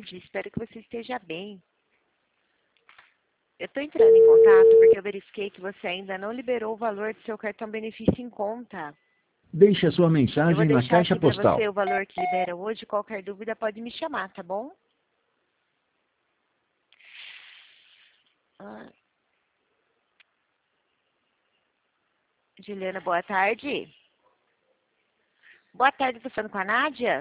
tarde. Espero que você esteja bem. Eu estou entrando em contato porque eu verifiquei que você ainda não liberou o valor do seu cartão benefício em conta. Deixe a sua Eu vou mensagem na deixar caixa aqui para postal. você o valor que libera hoje. Qualquer dúvida pode me chamar, tá bom? Ah, Juliana, boa tarde. Boa tarde, estou falando com a Nádia?